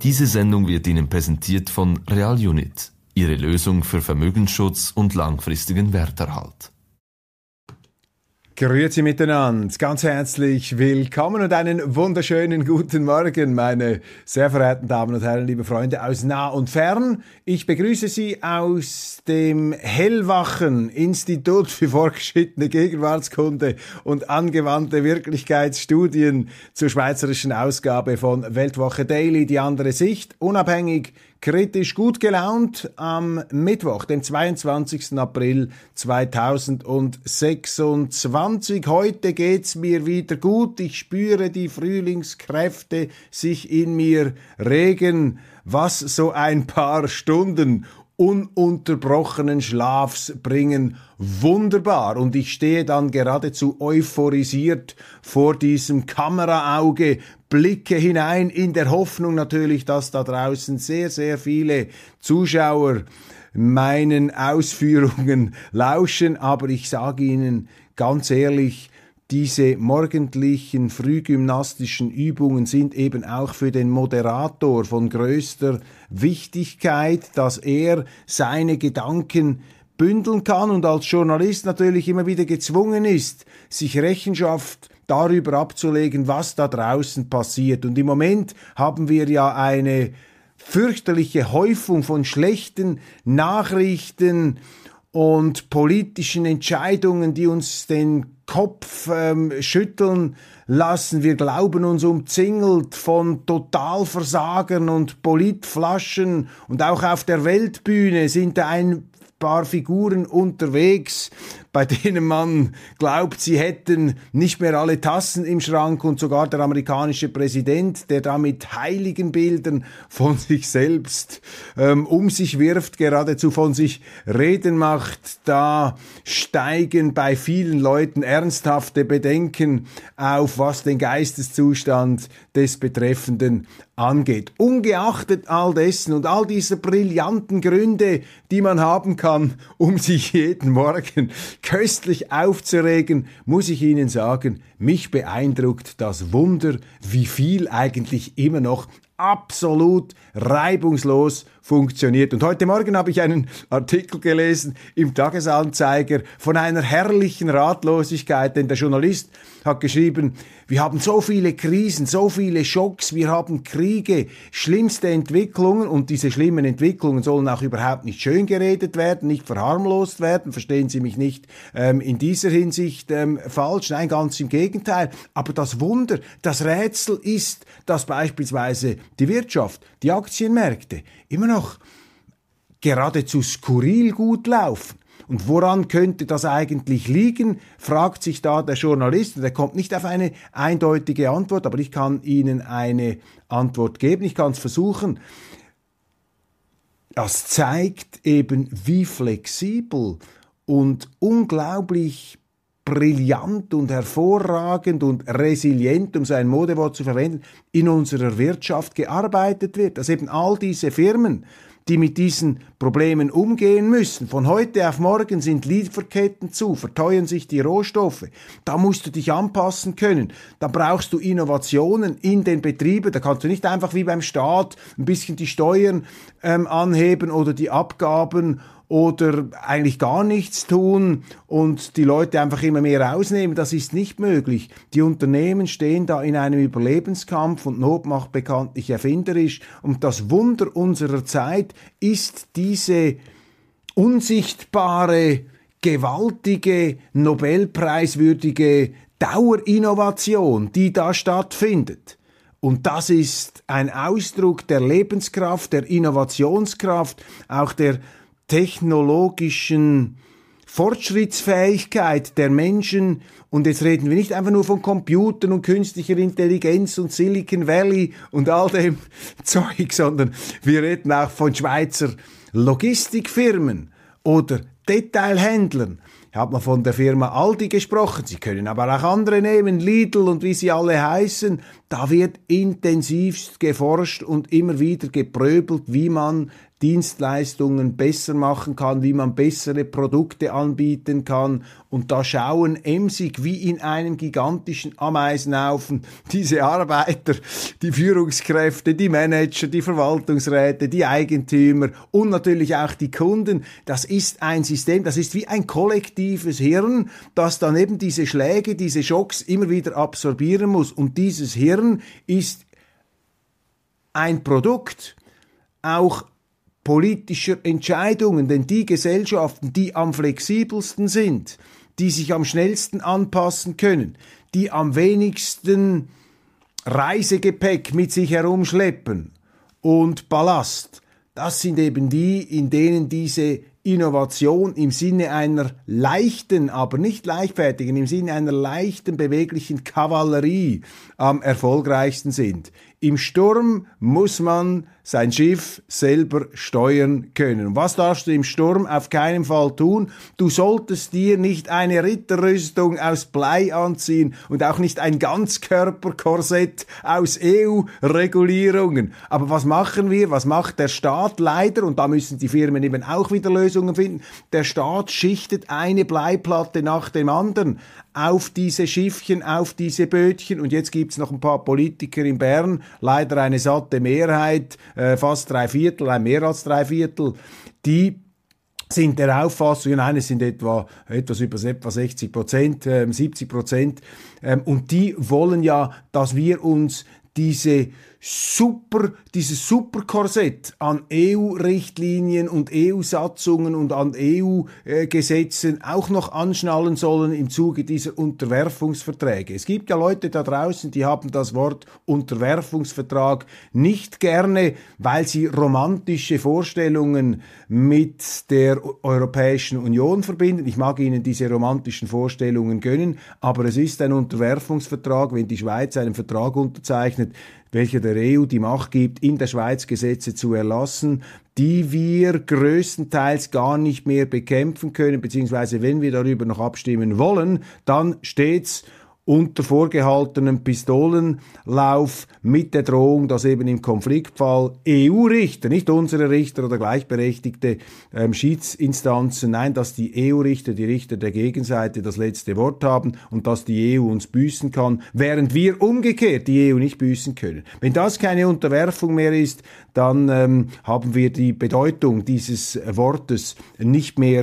Diese Sendung wird Ihnen präsentiert von Real Unit, Ihre Lösung für Vermögensschutz und langfristigen Werterhalt. Grüezi miteinander, ganz herzlich willkommen und einen wunderschönen guten Morgen, meine sehr verehrten Damen und Herren, liebe Freunde aus nah und fern. Ich begrüße Sie aus dem hellwachen Institut für fortgeschrittene Gegenwartskunde und angewandte Wirklichkeitsstudien zur schweizerischen Ausgabe von Weltwoche Daily, die andere Sicht, unabhängig, kritisch, gut gelaunt am Mittwoch, dem 22. April 2026. Heute geht's mir wieder gut. Ich spüre die Frühlingskräfte sich in mir regen, was so ein paar Stunden ununterbrochenen Schlafs bringen. Wunderbar. Und ich stehe dann geradezu euphorisiert vor diesem Kameraauge, blicke hinein in der Hoffnung natürlich, dass da draußen sehr, sehr viele Zuschauer meinen Ausführungen lauschen. Aber ich sage Ihnen ganz ehrlich, diese morgendlichen frühgymnastischen Übungen sind eben auch für den Moderator von größter Wichtigkeit, dass er seine Gedanken bündeln kann und als Journalist natürlich immer wieder gezwungen ist, sich Rechenschaft darüber abzulegen, was da draußen passiert. Und im Moment haben wir ja eine fürchterliche Häufung von schlechten Nachrichten und politischen Entscheidungen, die uns den Kopf schütteln lassen. Wir glauben uns umzingelt von Totalversagern und Politflaschen und auch auf der Weltbühne sind da ein paar Figuren unterwegs, bei denen man glaubt, sie hätten nicht mehr alle Tassen im Schrank und sogar der amerikanische Präsident, der da mit Heiligenbildern von sich selbst um sich wirft, geradezu von sich reden macht. Da steigen bei vielen Leuten ernsthafte Bedenken auf, was den Geisteszustand des Betreffenden angeht. Ungeachtet all dessen und all dieser brillanten Gründe, die man haben kann, um sich jeden Morgen köstlich aufzuregen, muss ich Ihnen sagen, mich beeindruckt das Wunder, wie viel eigentlich immer noch absolut reibungslos funktioniert. Und heute Morgen habe ich einen Artikel gelesen im Tagesanzeiger von einer herrlichen Ratlosigkeit, denn der Journalist hat geschrieben, wir haben so viele Krisen, so viele Schocks, wir haben Kriege, schlimmste Entwicklungen und diese schlimmen Entwicklungen sollen auch überhaupt nicht schön geredet werden, nicht verharmlost werden, verstehen Sie mich nicht in dieser Hinsicht falsch, nein, ganz im Gegenteil. Aber das Wunder, das Rätsel ist, dass beispielsweise die Wirtschaft, die Aktienmärkte immer noch geradezu skurril gut laufen. Und woran könnte das eigentlich liegen, fragt sich da der Journalist. Und er kommt nicht auf eine eindeutige Antwort, aber ich kann Ihnen eine Antwort geben. Ich kann es versuchen. Das zeigt eben, wie flexibel und unglaublich brillant und hervorragend und resilient, um so ein Modewort zu verwenden, in unserer Wirtschaft gearbeitet wird. Dass eben all diese Firmen, die mit diesen Problemen umgehen müssen. Von heute auf morgen sind Lieferketten zu, verteuern sich die Rohstoffe. Da musst du dich anpassen können. Da brauchst du Innovationen in den Betrieben. Da kannst du nicht einfach wie beim Staat ein bisschen die Steuern anheben oder die Abgaben oder eigentlich gar nichts tun und die Leute einfach immer mehr rausnehmen. Das ist nicht möglich. Die Unternehmen stehen da in einem Überlebenskampf und Not macht bekanntlich erfinderisch. Und das Wunder unserer Zeit ist diese unsichtbare, gewaltige, nobelpreiswürdige Dauerinnovation, die da stattfindet. Und das ist ein Ausdruck der Lebenskraft, der Innovationskraft, auch der technologischen Fortschrittsfähigkeit der Menschen. Und jetzt reden wir nicht einfach nur von Computern und künstlicher Intelligenz und Silicon Valley und all dem Zeug, sondern wir reden auch von Schweizer Logistikfirmen oder Detailhändlern. Ich habe mal von der Firma Aldi gesprochen, Sie können aber auch andere nehmen, Lidl und wie sie alle heißen. Da wird intensivst geforscht und immer wieder gepröbelt, wie man Dienstleistungen besser machen kann, wie man bessere Produkte anbieten kann. Und da schauen emsig wie in einem gigantischen Ameisenhaufen diese Arbeiter, die Führungskräfte, die Manager, die Verwaltungsräte, die Eigentümer und natürlich auch die Kunden. Das ist ein System, das ist wie ein kollektives Hirn, das dann eben diese Schläge, diese Schocks immer wieder absorbieren muss. Und dieses Hirn ist ein Produkt auch politischer Entscheidungen, denn die Gesellschaften, die am flexibelsten sind, die sich am schnellsten anpassen können, die am wenigsten Reisegepäck mit sich herumschleppen und Ballast, das sind eben die, in denen diese Innovation im Sinne einer leichten, aber nicht leichtfertigen, im Sinne einer leichten, beweglichen Kavallerie am erfolgreichsten sind. Im Sturm muss man sein Schiff selber steuern können. Und was darfst du im Sturm auf keinen Fall tun? Du solltest dir nicht eine Ritterrüstung aus Blei anziehen und auch nicht ein Ganzkörperkorsett aus EU-Regulierungen. Aber was machen wir? Was macht der Staat leider? Und da müssen die Firmen eben auch wieder Lösungen finden. Der Staat schichtet eine Bleiplatte nach dem anderen auf diese Schiffchen, auf diese Bötchen. Und jetzt gibt's noch ein paar Politiker in Bern, leider eine satte Mehrheit, fast 3/4, mehr als 3/4, die sind der Auffassung, nein, es sind etwas über etwa 60%, 70%, und die wollen ja, dass wir uns dieses Superkorsett an EU-Richtlinien und EU-Satzungen und an EU-Gesetzen auch noch anschnallen sollen im Zuge dieser Unterwerfungsverträge. Es gibt ja Leute da draußen, die haben das Wort Unterwerfungsvertrag nicht gerne, weil sie romantische Vorstellungen mit der Europäischen Union verbinden. Ich mag Ihnen diese romantischen Vorstellungen gönnen, aber es ist ein Unterwerfungsvertrag, wenn die Schweiz einen Vertrag unterzeichnet, welcher der EU die Macht gibt, in der Schweiz Gesetze zu erlassen, die wir größtenteils gar nicht mehr bekämpfen können, beziehungsweise wenn wir darüber noch abstimmen wollen, dann steht's unter vorgehaltenem Pistolenlauf mit der Drohung, dass eben im Konfliktfall EU-Richter, nicht unsere Richter oder gleichberechtigte Schiedsinstanzen, nein, dass die EU-Richter, die Richter der Gegenseite das letzte Wort haben und dass die EU uns büßen kann, während wir umgekehrt die EU nicht büßen können. Wenn das keine Unterwerfung mehr ist, dann haben wir die Bedeutung dieses Wortes nicht mehr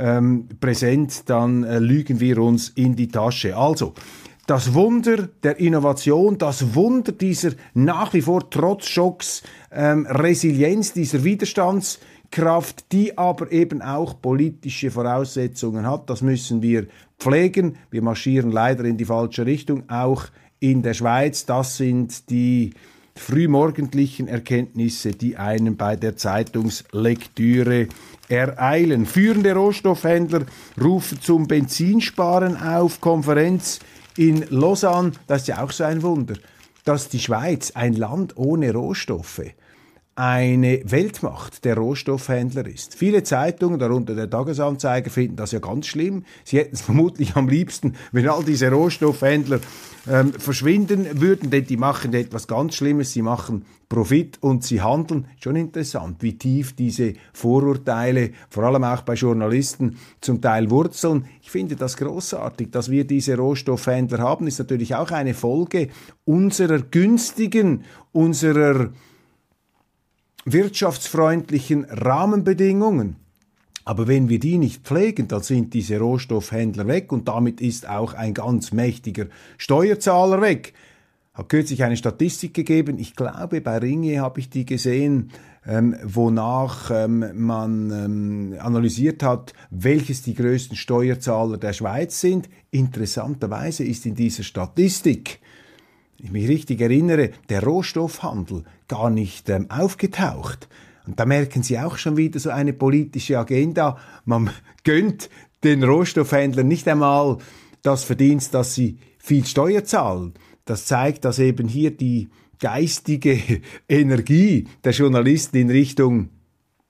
präsent, dann lügen wir uns in die Tasche. Also, das Wunder der Innovation, das Wunder dieser nach wie vor trotz Schocks Resilienz, dieser Widerstandskraft, die aber eben auch politische Voraussetzungen hat, das müssen wir pflegen. Wir marschieren leider in die falsche Richtung, auch in der Schweiz. Das sind die frühmorgendlichen Erkenntnisse, die einen bei der Zeitungslektüre ereilen. Führende Rohstoffhändler rufen zum Benzinsparen auf, Konferenz in Lausanne. Das ist ja auch so ein Wunder, dass die Schweiz, ein Land ohne Rohstoffe, eine Weltmacht der Rohstoffhändler ist. Viele Zeitungen, darunter der Tagesanzeiger, finden das ja ganz schlimm. Sie hätten es vermutlich am liebsten, wenn all diese Rohstoffhändler verschwinden würden, denn die machen etwas ganz Schlimmes, sie machen Profit und sie handeln. Schon interessant, wie tief diese Vorurteile, vor allem auch bei Journalisten, zum Teil wurzeln. Ich finde das großartig, dass wir diese Rohstoffhändler haben, ist natürlich auch eine Folge unserer günstigen, unserer wirtschaftsfreundlichen Rahmenbedingungen. Aber wenn wir die nicht pflegen, dann sind diese Rohstoffhändler weg und damit ist auch ein ganz mächtiger Steuerzahler weg. Hat kürzlich eine Statistik gegeben, ich glaube bei Ringe habe ich die gesehen, wonach man analysiert hat, welches die größten Steuerzahler der Schweiz sind. Interessanterweise ist in dieser Statistik, ich mich richtig erinnere, der Rohstoffhandel gar nicht aufgetaucht. Und da merken Sie auch schon wieder so eine politische Agenda. Man gönnt den Rohstoffhändlern nicht einmal das Verdienst, dass sie viel Steuer zahlen. Das zeigt, dass eben hier die geistige Energie der Journalisten in Richtung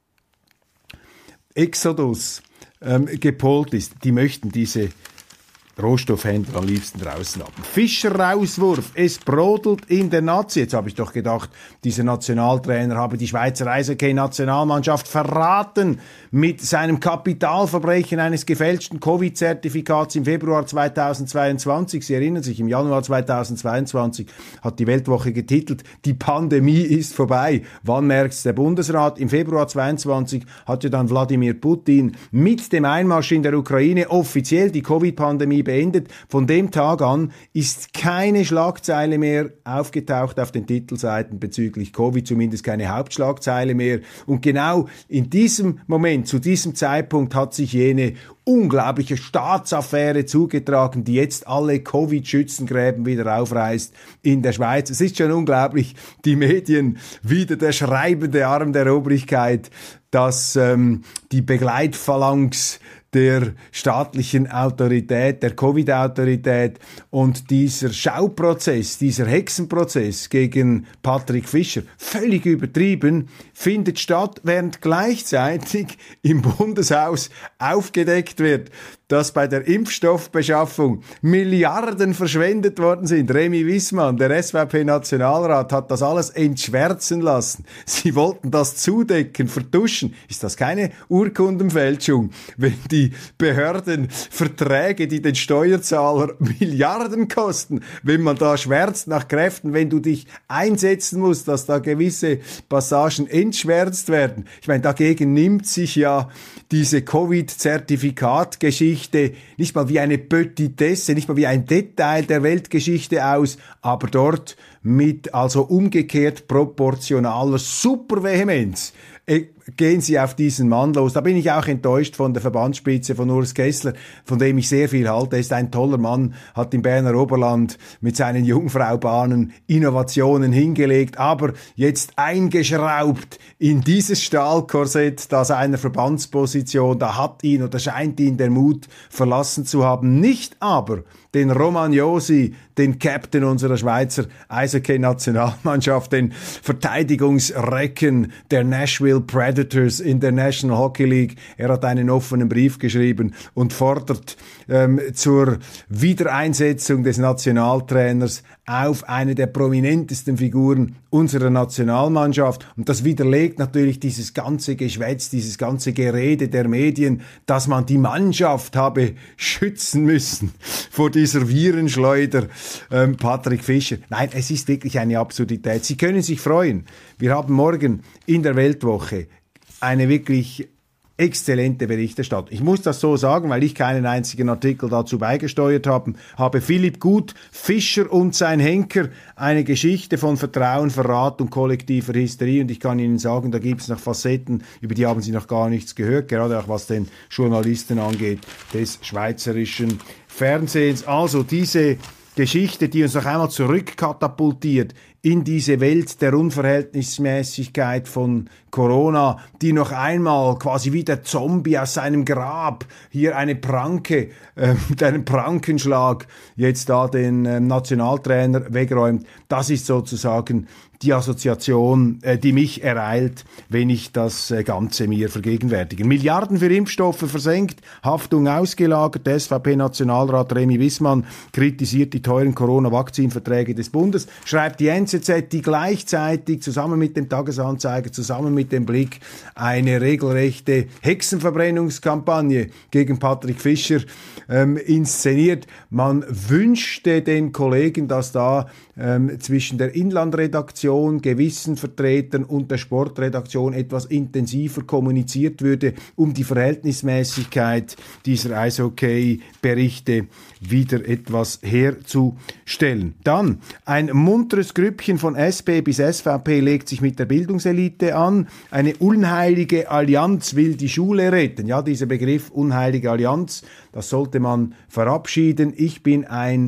Exodus gepolt ist. Die möchten diese Rohstoffhändler am liebsten draußen haben. Fischer-Rauswurf, es brodelt in der Nazi. Jetzt habe ich doch gedacht, dieser Nationaltrainer habe die Schweizer Eishockey-Nationalmannschaft verraten mit seinem Kapitalverbrechen eines gefälschten Covid-Zertifikats im Februar 2022. Sie erinnern sich, im Januar 2022 hat die Weltwoche getitelt, die Pandemie ist vorbei. Wann merkt's der Bundesrat? Im Februar 2022 hat ja dann Wladimir Putin mit dem Einmarsch in der Ukraine offiziell die Covid-Pandemie beendet. Von dem Tag an ist keine Schlagzeile mehr aufgetaucht auf den Titelseiten bezüglich Covid, zumindest keine Hauptschlagzeile mehr. Und genau in diesem Moment, zu diesem Zeitpunkt hat sich jene unglaubliche Staatsaffäre zugetragen, die jetzt alle Covid-Schützengräben wieder aufreißt in der Schweiz. Es ist schon unglaublich, die Medien, wieder der schreibende Arm der Obrigkeit, dass die Begleitphalanx der staatlichen Autorität, der Covid-Autorität und dieser Schauprozess, dieser Hexenprozess gegen Patrick Fischer, völlig übertrieben, findet statt, während gleichzeitig im Bundeshaus aufgedeckt wird, dass bei der Impfstoffbeschaffung Milliarden verschwendet worden sind. Remy Wissmann, der SVP-Nationalrat, hat das alles entschwärzen lassen. Sie wollten das zudecken, vertuschen. Ist das keine Urkundenfälschung, wenn die Behörden Verträge, die den Steuerzahler Milliarden kosten, wenn man da schwärzt nach Kräften, wenn du dich einsetzen musst, dass da gewisse Passagen entschwärzt werden? Ich meine, dagegen nimmt sich ja diese Covid-Zertifikat-Geschichte nicht mal wie eine Petitesse, nicht mal wie ein Detail der Weltgeschichte aus, aber dort mit also umgekehrt proportionaler Supervehemenz gehen sie auf diesen Mann los. Da bin ich auch enttäuscht von der Verbandsspitze von Urs Kessler, von dem ich sehr viel halte. Er ist ein toller Mann, hat im Berner Oberland mit seinen Jungfraubahnen Innovationen hingelegt, aber jetzt eingeschraubt in dieses Stahlkorsett da seiner Verbandsposition, da hat ihn oder scheint ihn der Mut verlassen zu haben. Nicht aber den Romagnosi, den Captain unserer Schweizer Eishockey-Nationalmannschaft, den Verteidigungsrecken der Nashville Predators in der National Hockey League. Er hat einen offenen Brief geschrieben und fordert zur Wiedereinsetzung des Nationaltrainers auf eine der prominentesten Figuren unserer Nationalmannschaft. Und das widerlegt natürlich dieses ganze Geschwätz, dieses ganze Gerede der Medien, dass man die Mannschaft habe schützen müssen vor dieser Virenschleuder Patrick Fischer. Nein, es ist wirklich eine Absurdität. Sie können sich freuen. Wir haben morgen in der Weltwoche eine wirklich exzellente Berichterstattung. Ich muss das so sagen, weil ich keinen einzigen Artikel dazu beigesteuert habe. Philipp Gut, Fischer und sein Henker, eine Geschichte von Vertrauen, Verrat und kollektiver Hysterie. Und ich kann Ihnen sagen, da gibt es noch Facetten, über die haben Sie noch gar nichts gehört, gerade auch was den Journalisten angeht, des schweizerischen Fernsehens. Also diese Geschichte, die uns noch einmal zurückkatapultiert in diese Welt der Unverhältnismäßigkeit von Corona, die noch einmal quasi wie der Zombie aus seinem Grab hier eine Pranke, mit einem Prankenschlag jetzt da den Nationaltrainer wegräumt. Das ist sozusagen die Assoziation, die mich ereilt, wenn ich das Ganze mir vergegenwärtige. Milliarden für Impfstoffe versenkt, Haftung ausgelagert. Der SVP-Nationalrat Remy Wissmann kritisiert die teuren Corona-Vakzinverträge des Bundes, schreibt die NZZ, die gleichzeitig zusammen mit dem Tagesanzeiger, zusammen mit dem Blick eine regelrechte Hexenverbrennungskampagne gegen Patrick Fischer inszeniert. Man wünschte den Kollegen, dass da zwischen der Inlandredaktion, gewissen Vertretern und der Sportredaktion etwas intensiver kommuniziert würde, um die Verhältnismäßigkeit dieser Eishockey-Berichte wieder etwas herzustellen. Dann, ein munteres Grüppchen von SP bis SVP legt sich mit der Bildungselite an. Eine unheilige Allianz will die Schule retten. Ja, dieser Begriff unheilige Allianz, das sollte man verabschieden. Ich bin ein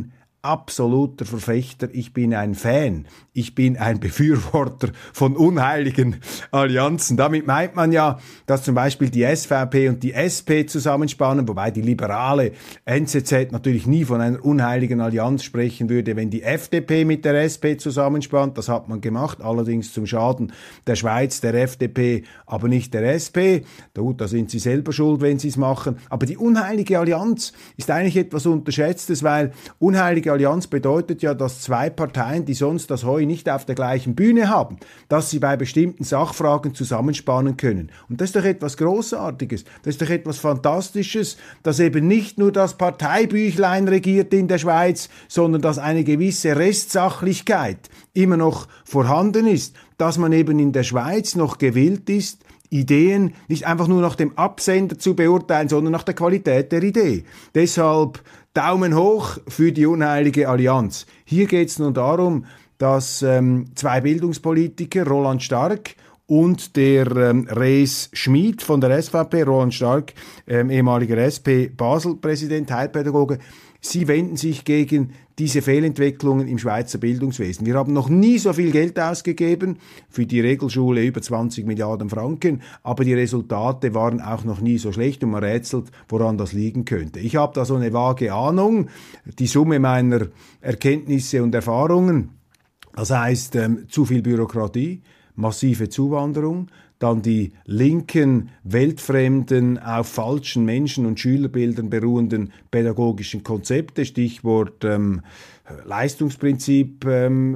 absoluter Verfechter, ich bin ein Fan, ich bin ein Befürworter von unheiligen Allianzen. Damit meint man ja, dass zum Beispiel die SVP und die SP zusammenspannen, wobei die liberale NZZ natürlich nie von einer unheiligen Allianz sprechen würde, wenn die FDP mit der SP zusammenspannt. Das hat man gemacht, allerdings zum Schaden der Schweiz, der FDP, aber nicht der SP. Da sind sie selber schuld, wenn sie es machen. Aber die unheilige Allianz ist eigentlich etwas Unterschätztes, weil unheilige Allianz bedeutet ja, dass zwei Parteien, die sonst das Heu nicht auf der gleichen Bühne haben, dass sie bei bestimmten Sachfragen zusammenspannen können. Und das ist doch etwas Großartiges, das ist doch etwas Fantastisches, dass eben nicht nur das Parteibüchlein regiert in der Schweiz, sondern dass eine gewisse Restsachlichkeit immer noch vorhanden ist, dass man eben in der Schweiz noch gewillt ist, Ideen nicht einfach nur nach dem Absender zu beurteilen, sondern nach der Qualität der Idee. Deshalb Daumen hoch für die unheilige Allianz. Hier geht es nun darum, dass zwei Bildungspolitiker, Roland Stark und der Rees Schmid von der SVP, Roland Stark, ehemaliger SP-Basel-Präsident, Heilpädagoge, sie wenden sich gegen diese Fehlentwicklungen im Schweizer Bildungswesen. Wir haben noch nie so viel Geld ausgegeben, für die Regelschule über 20 Milliarden Franken, aber die Resultate waren auch noch nie so schlecht und man rätselt, woran das liegen könnte. Ich habe da so eine vage Ahnung, die Summe meiner Erkenntnisse und Erfahrungen, das heißt zu viel Bürokratie, massive Zuwanderung, dann die linken, weltfremden, auf falschen Menschen- und Schülerbildern beruhenden pädagogischen Konzepte, Stichwort Leistungsprinzip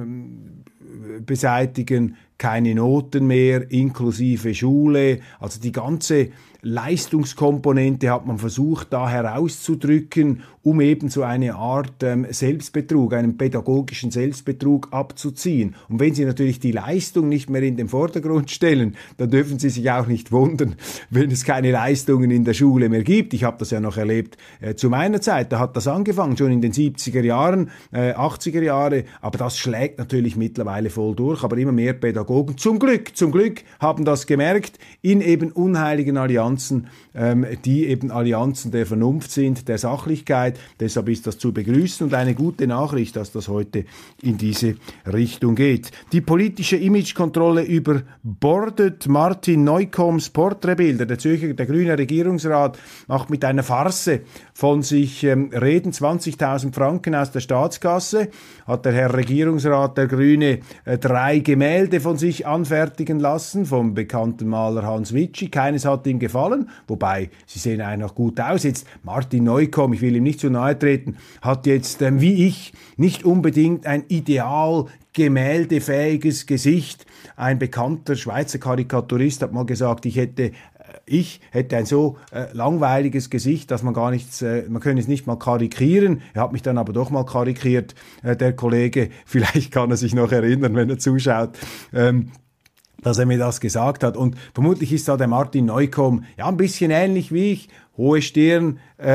beseitigen, keine Noten mehr, inklusive Schule, also die ganze Leistungskomponente hat man versucht, da herauszudrücken, um eben so eine Art Selbstbetrug, einen pädagogischen Selbstbetrug abzuziehen. Und wenn Sie natürlich die Leistung nicht mehr in den Vordergrund stellen, dann dürfen Sie sich auch nicht wundern, wenn es keine Leistungen in der Schule mehr gibt. Ich habe das ja noch erlebt zu meiner Zeit, da hat das angefangen, schon in den 70er Jahren, 80er Jahre, aber das schlägt natürlich mittlerweile voll durch, aber immer mehr Pädagogen, zum Glück haben das gemerkt, in eben unheiligen Allianzen, die eben Allianzen der Vernunft sind, der Sachlichkeit. Deshalb ist das zu begrüßen und eine gute Nachricht, dass das heute in diese Richtung geht. Die politische Imagekontrolle überbordet Martin Neukomm's Porträtbilder. Der grüne Regierungsrat macht mit einer Farce von sich reden, 20.000 Franken aus der Staatskasse, hat der Herr Regierungsrat, der Grüne, 3 Gemälde von sich anfertigen lassen, vom bekannten Maler Hans Witschi. Keines hat ihm gefallen, wobei sie sehen eigentlich noch gut aus. Jetzt Martin Neukomm, ich will ihm nicht zu nahe treten, hat jetzt, wie ich, nicht unbedingt ein ideal gemäldefähiges Gesicht. Ein bekannter Schweizer Karikaturist hat mal gesagt, ich hätte ein so langweiliges Gesicht, dass man man könne es nicht mal karikieren. Er hat mich dann aber doch mal karikiert, der Kollege. Vielleicht kann er sich noch erinnern, wenn er zuschaut, dass er mir das gesagt hat. Und vermutlich ist da der Martin Neukomm ja ein bisschen ähnlich wie ich. Hohe Stirn,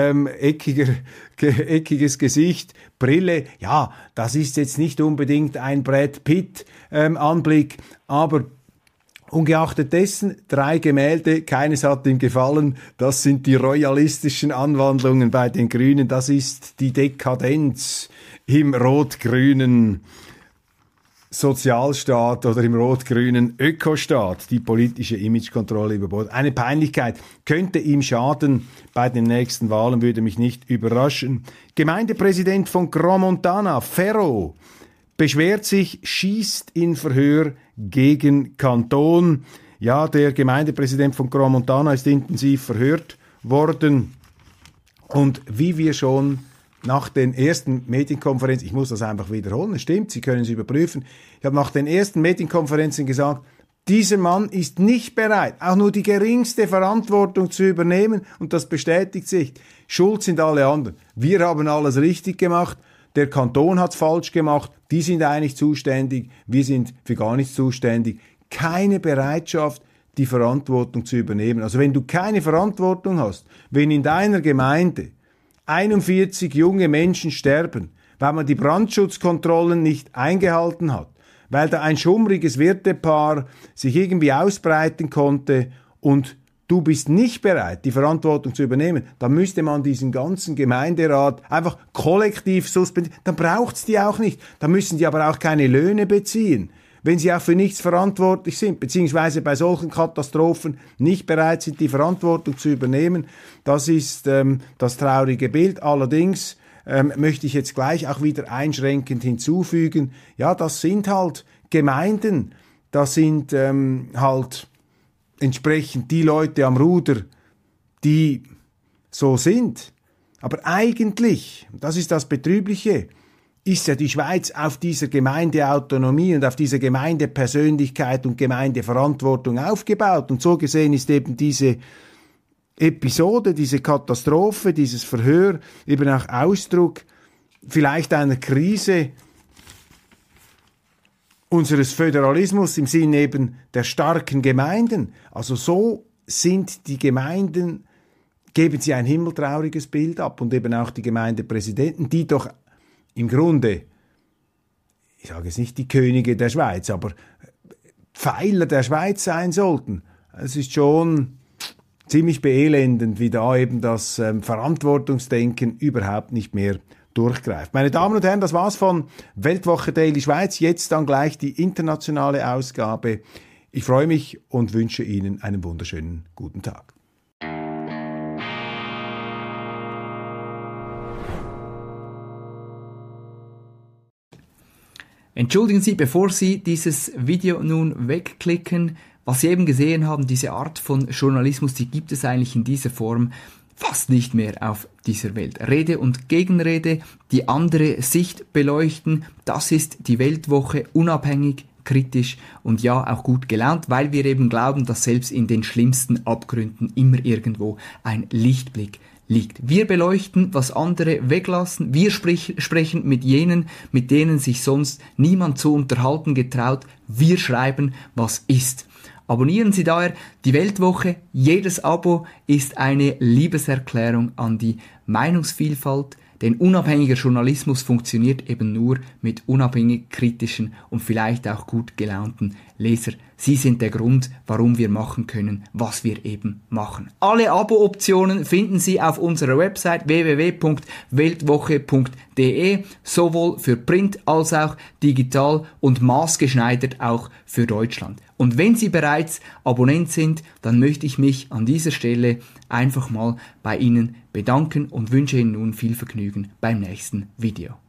eckiges Gesicht, Brille. Ja, das ist jetzt nicht unbedingt ein Brad Pitt Anblick, aber ungeachtet dessen, 3 Gemälde, keines hat ihm gefallen. Das sind die royalistischen Anwandlungen bei den Grünen. Das ist die Dekadenz im rot-grünen Sozialstaat oder im rot-grünen Ökostaat, die politische Imagekontrolle überbordet. Eine Peinlichkeit könnte ihm schaden. Bei den nächsten Wahlen würde mich nicht überraschen. Gemeindepräsident von Gromontana, Ferro, beschwert sich, schießt in Verhör gegen Kanton. Ja, der Gemeindepräsident von Gromontana ist intensiv verhört worden. Und wie wir schon nach den ersten Medienkonferenzen, ich muss das einfach wiederholen, es stimmt, Sie können es überprüfen, ich habe nach den ersten Medienkonferenzen gesagt, dieser Mann ist nicht bereit, auch nur die geringste Verantwortung zu übernehmen und das bestätigt sich. Schuld sind alle anderen. Wir haben alles richtig gemacht, der Kanton hat es falsch gemacht, die sind eigentlich zuständig, wir sind für gar nichts zuständig. Keine Bereitschaft, die Verantwortung zu übernehmen. Also wenn du keine Verantwortung hast, wenn in deiner Gemeinde 41 junge Menschen sterben, weil man die Brandschutzkontrollen nicht eingehalten hat, weil da ein schummriges Wirtepaar sich irgendwie ausbreiten konnte und du bist nicht bereit, die Verantwortung zu übernehmen, dann müsste man diesen ganzen Gemeinderat einfach kollektiv suspendieren. Dann braucht's die auch nicht. Dann müssen die aber auch keine Löhne beziehen, wenn sie auch für nichts verantwortlich sind, beziehungsweise bei solchen Katastrophen nicht bereit sind, die Verantwortung zu übernehmen. Das ist das traurige Bild. Allerdings möchte ich jetzt gleich auch wieder einschränkend hinzufügen, ja, das sind halt Gemeinden, das sind halt entsprechend die Leute am Ruder, die so sind. Aber eigentlich, das ist das Betrübliche, ist ja die Schweiz auf dieser Gemeindeautonomie und auf dieser Gemeindepersönlichkeit und Gemeindeverantwortung aufgebaut. Und so gesehen ist eben diese Episode, diese Katastrophe, dieses Verhör eben auch Ausdruck vielleicht einer Krise unseres Föderalismus im Sinne eben der starken Gemeinden. Also so sind die Gemeinden, geben sie ein himmeltrauriges Bild ab und eben auch die Gemeindepräsidenten, die doch im Grunde, ich sage es nicht die Könige der Schweiz, aber Pfeiler der Schweiz sein sollten. Es ist schon ziemlich beelendend, wie da eben das Verantwortungsdenken überhaupt nicht mehr durchgreift. Meine Damen und Herren, das war's von Weltwoche Daily Schweiz. Jetzt dann gleich die internationale Ausgabe. Ich freue mich und wünsche Ihnen einen wunderschönen guten Tag. Entschuldigen Sie, bevor Sie dieses Video nun wegklicken, was Sie eben gesehen haben, diese Art von Journalismus, die gibt es eigentlich in dieser Form fast nicht mehr auf dieser Welt. Rede und Gegenrede, die andere Sicht beleuchten, das ist die Weltwoche, unabhängig, kritisch und ja auch gut gelaunt, weil wir eben glauben, dass selbst in den schlimmsten Abgründen immer irgendwo ein Lichtblick liegt. Wir beleuchten, was andere weglassen, wir sprechen mit jenen, mit denen sich sonst niemand zu unterhalten getraut, wir schreiben, was ist. Abonnieren Sie daher die Weltwoche. Jedes Abo ist eine Liebeserklärung an die Meinungsvielfalt, denn unabhängiger Journalismus funktioniert eben nur mit unabhängig kritischen und vielleicht auch gut gelaunten Leser. Sie sind der Grund, warum wir machen können, was wir eben machen. Alle Abo-Optionen finden Sie auf unserer Website www.weltwoche.de, sowohl für Print als auch digital und maßgeschneidert auch für Deutschland. Und wenn Sie bereits Abonnent sind, dann möchte ich mich an dieser Stelle einfach mal bei Ihnen bedanken und wünsche Ihnen nun viel Vergnügen beim nächsten Video.